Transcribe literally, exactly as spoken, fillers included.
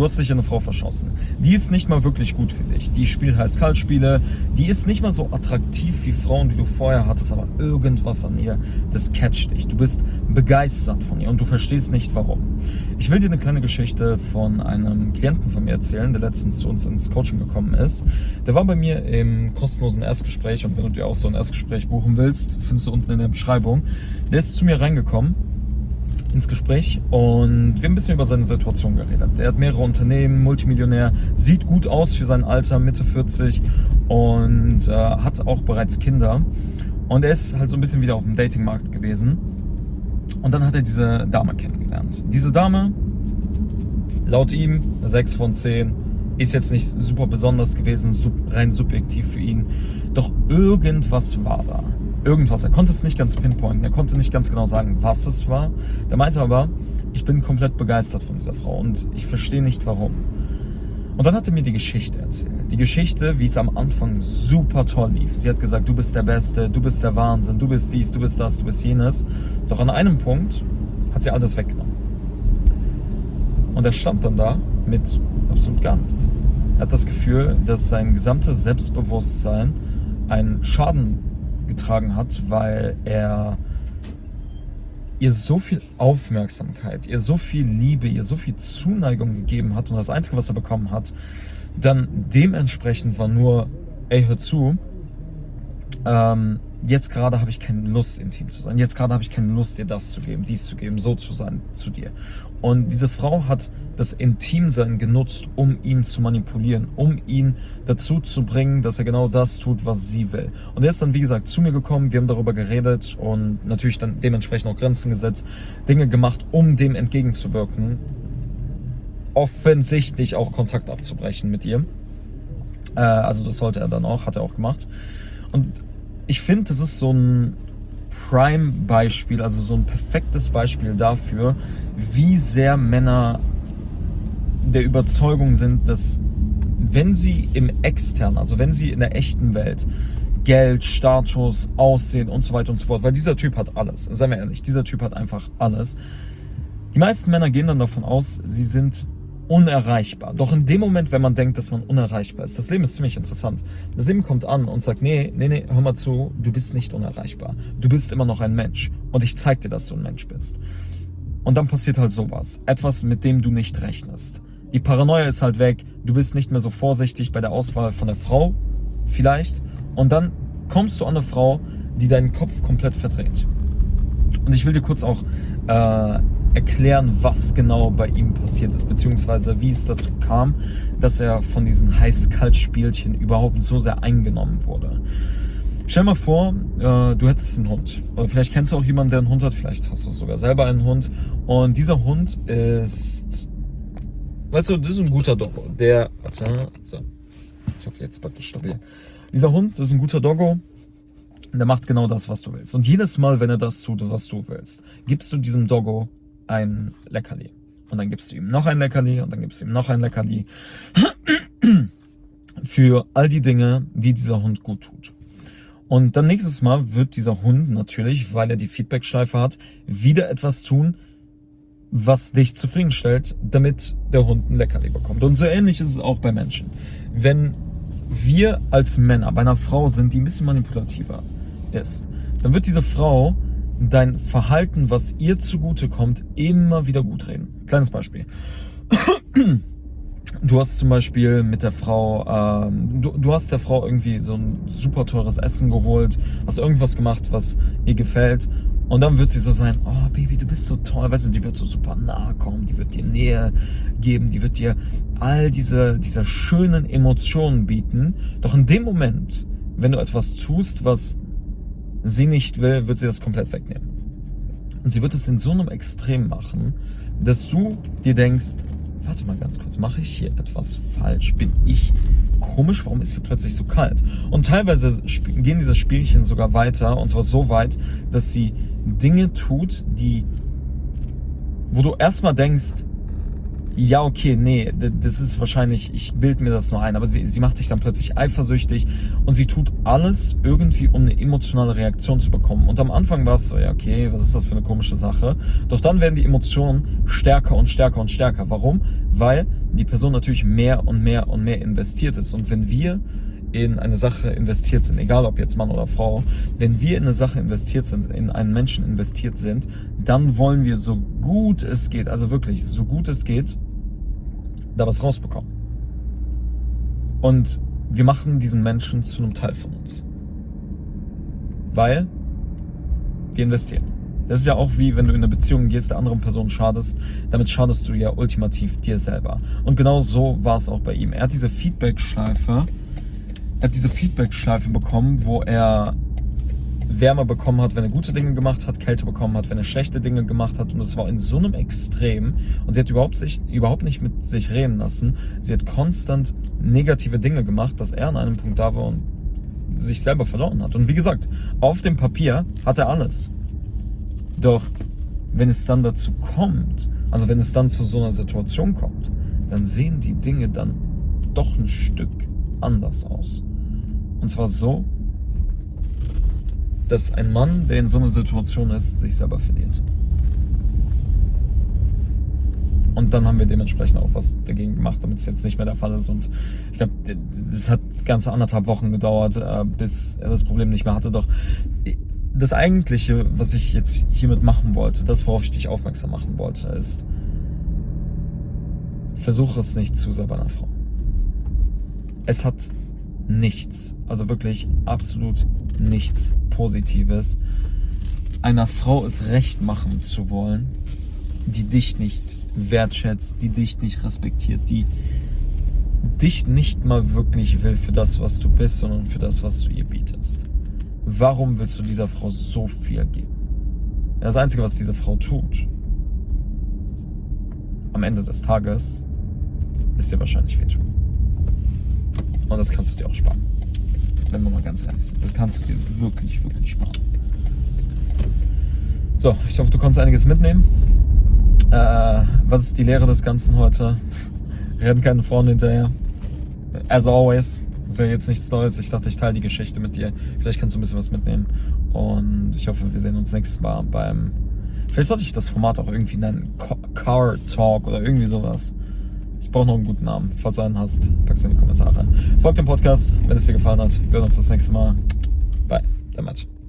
du hast dich in eine Frau verschossen. Die ist nicht mal wirklich gut für dich. Die spielt Heiß-Kalt-Spiele. Die ist nicht mal so attraktiv wie Frauen, die du vorher hattest, aber irgendwas an ihr, das catcht dich. Du bist begeistert von ihr und du verstehst nicht warum. Ich will dir eine kleine Geschichte von einem Klienten von mir erzählen, der letztens zu uns ins Coaching gekommen ist. Der war bei mir im kostenlosen Erstgespräch und wenn du dir auch so ein Erstgespräch buchen willst, findest du unten in der Beschreibung. Der ist zu mir reingekommen ins Gespräch und wir haben ein bisschen über seine Situation geredet. Er hat mehrere Unternehmen, Multimillionär, sieht gut aus für sein Alter, Mitte vierzig und äh, hat auch bereits Kinder. Und er ist halt so ein bisschen wieder auf dem Datingmarkt gewesen. Und dann hat er diese Dame kennengelernt. Diese Dame, laut ihm, sechs von zehn, ist jetzt nicht super besonders gewesen, sub, rein subjektiv für ihn. Doch irgendwas war da. Irgendwas. Er konnte es nicht ganz pinpointen. Er konnte nicht ganz genau sagen, was es war. Der meinte aber, ich bin komplett begeistert von dieser Frau und ich verstehe nicht warum. Und dann hat er mir die Geschichte erzählt. Die Geschichte, wie es am Anfang super toll lief. Sie hat gesagt, du bist der Beste, du bist der Wahnsinn, du bist dies, du bist das, du bist jenes. Doch an einem Punkt hat sie alles weggenommen. Und er stand dann da mit absolut gar nichts. Er hat das Gefühl, dass sein gesamtes Selbstbewusstsein einen Schaden getragen hat, weil er ihr so viel Aufmerksamkeit, ihr so viel Liebe, ihr so viel Zuneigung gegeben hat und das Einzige, was er bekommen hat, dann dementsprechend war nur, ey, hör zu, ähm, jetzt gerade habe ich keine Lust, intim zu sein. Jetzt gerade habe ich keine Lust, dir das zu geben, dies zu geben, so zu sein zu dir. Und diese Frau hat das Intimsein genutzt, um ihn zu manipulieren, um ihn dazu zu bringen, dass er genau das tut, was sie will. Und er ist dann, wie gesagt, zu mir gekommen, wir haben darüber geredet und natürlich dann dementsprechend auch Grenzen gesetzt, Dinge gemacht, um dem entgegenzuwirken. Offensichtlich auch Kontakt abzubrechen mit ihr. Äh, also das sollte er dann auch, hat er auch gemacht. Und ich finde, das ist so ein Prime-Beispiel, also so ein perfektes Beispiel dafür, wie sehr Männer der Überzeugung sind, dass wenn sie im Externen, also wenn sie in der echten Welt Geld, Status, Aussehen und so weiter und so fort, weil dieser Typ hat alles, seien wir ehrlich, dieser Typ hat einfach alles. Die meisten Männer gehen dann davon aus, sie sind unerreichbar. Doch in dem Moment, wenn man denkt, dass man unerreichbar ist, das Leben ist ziemlich interessant. Das Leben kommt an und sagt, nee, nee, nee, hör mal zu, du bist nicht unerreichbar. Du bist immer noch ein Mensch und ich zeig dir, dass du ein Mensch bist. Und dann passiert halt sowas. Etwas, mit dem du nicht rechnest. Die Paranoia ist halt weg, du bist nicht mehr so vorsichtig bei der Auswahl von der Frau, vielleicht. Und dann kommst du an eine Frau, die deinen Kopf komplett verdreht. Und ich will dir kurz auch äh, erklären, was genau bei ihm passiert ist, beziehungsweise wie es dazu kam, dass er von diesen Heiß-Kalt-Spielchen überhaupt so sehr eingenommen wurde. Stell mal vor, äh, du hättest einen Hund. Oder vielleicht kennst du auch jemanden, der einen Hund hat, vielleicht hast du sogar selber einen Hund. Und dieser Hund ist, weißt du, das ist ein guter Doggo. Der, warte, so, ich hoffe jetzt praktisch stabil. Dieser Hund ist ein guter Doggo. Der macht genau das, was du willst. Und jedes Mal, wenn er das tut, was du willst, gibst du diesem Doggo ein Leckerli. Und dann gibst du ihm noch ein Leckerli und dann gibst du ihm noch ein Leckerli. Für all die Dinge, die dieser Hund gut tut. Und dann nächstes Mal wird dieser Hund natürlich, weil er die Feedback-Schleife hat, wieder etwas tun, was dich zufriedenstellt, damit der Hund ein Leckerli bekommt. Und so ähnlich ist es auch bei Menschen. Wenn wir als Männer bei einer Frau sind, die ein bisschen manipulativer ist, dann wird diese Frau dein Verhalten, was ihr zugute kommt, immer wieder gut reden. Kleines Beispiel. Du hast zum Beispiel mit der Frau, ähm, du, du hast der Frau irgendwie so ein super teures Essen geholt, hast irgendwas gemacht, was ihr gefällt. Und dann wird sie so sein, oh Baby, du bist so toll, weißt du, die wird so super nahe kommen, die wird dir Nähe geben, die wird dir all diese, diese schönen Emotionen bieten. Doch in dem Moment, wenn du etwas tust, was sie nicht will, wird sie das komplett wegnehmen. Und sie wird es in so einem Extrem machen, dass du dir denkst, warte mal ganz kurz, mache ich hier etwas falsch? Bin ich komisch? Warum ist hier plötzlich so kalt? Und teilweise gehen diese Spielchen sogar weiter, und zwar so weit, dass sie Dinge tut, die, wo du erstmal denkst, ja, okay, nee, das ist wahrscheinlich, ich bilde mir das nur ein, aber sie, sie macht dich dann plötzlich eifersüchtig und sie tut alles irgendwie, um eine emotionale Reaktion zu bekommen. Und am Anfang war es so, ja, okay, was ist das für eine komische Sache? Doch dann werden die Emotionen stärker und stärker und stärker. Warum? Weil die Person natürlich mehr und mehr und mehr investiert ist. Und wenn wir in eine Sache investiert sind, egal ob jetzt Mann oder Frau, wenn wir in eine Sache investiert sind, in einen Menschen investiert sind, dann wollen wir so gut es geht, also wirklich so gut es geht, da was rausbekommen. Und wir machen diesen Menschen zu einem Teil von uns. Weil wir investieren. Das ist ja auch wie, wenn du in eine Beziehung gehst, der anderen Person schadest, damit schadest du ja ultimativ dir selber. Und genau so war es auch bei ihm. Er hat diese Feedback-Schleife Er hat diese Feedback-Schleife bekommen, wo er Wärme bekommen hat, wenn er gute Dinge gemacht hat, Kälte bekommen hat, wenn er schlechte Dinge gemacht hat. Und es war in so einem Extrem. Und sie hat überhaupt, sich, überhaupt nicht mit sich reden lassen. Sie hat konstant negative Dinge gemacht, dass er an einem Punkt da war und sich selber verloren hat. Und wie gesagt, auf dem Papier hat er alles. Doch wenn es dann dazu kommt, also wenn es dann zu so einer Situation kommt, dann sehen die Dinge dann doch ein Stück anders aus. Und zwar so, dass ein Mann, der in so einer Situation ist, sich selber verliert. Und dann haben wir dementsprechend auch was dagegen gemacht, damit es jetzt nicht mehr der Fall ist. Und ich glaube, das hat ganze anderthalb Wochen gedauert, bis er das Problem nicht mehr hatte. Doch das Eigentliche, was ich jetzt hiermit machen wollte, das, worauf ich dich aufmerksam machen wollte, ist, versuche es nicht zu sehr bei einer Frau. Es hat nichts, also wirklich absolut nichts Positives, einer Frau es recht machen zu wollen, die dich nicht wertschätzt, die dich nicht respektiert, die dich nicht mal wirklich will für das, was du bist, sondern für das, was du ihr bietest. Warum willst du dieser Frau so viel geben? Das Einzige, was diese Frau tut, am Ende des Tages, ist dir wahrscheinlich wehtun. Und das kannst du dir auch sparen. Wenn wir mal ganz ehrlich sind. Das kannst du dir wirklich, wirklich sparen. So, ich hoffe, du konntest einiges mitnehmen. Äh, was ist die Lehre des Ganzen heute? Rennen keine Frauen hinterher. As always. Das ist ja jetzt nichts Neues. Ich dachte, ich teile die Geschichte mit dir. Vielleicht kannst du ein bisschen was mitnehmen. Und ich hoffe, wir sehen uns nächstes Mal beim... Vielleicht sollte ich das Format auch irgendwie nennen. Car Talk oder irgendwie sowas. Ich brauche noch einen guten Namen. Falls du einen hast, pack's in die Kommentare. Folgt dem Podcast, wenn es dir gefallen hat. Wir hören uns das nächste Mal. Bye, der Matt.